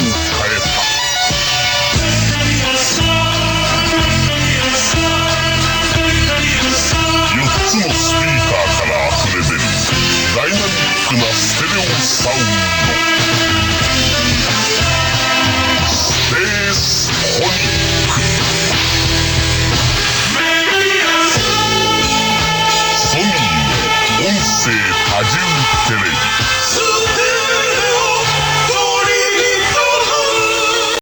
4つのスピーカーから溢れ出るダイナミックなステレオサウンド。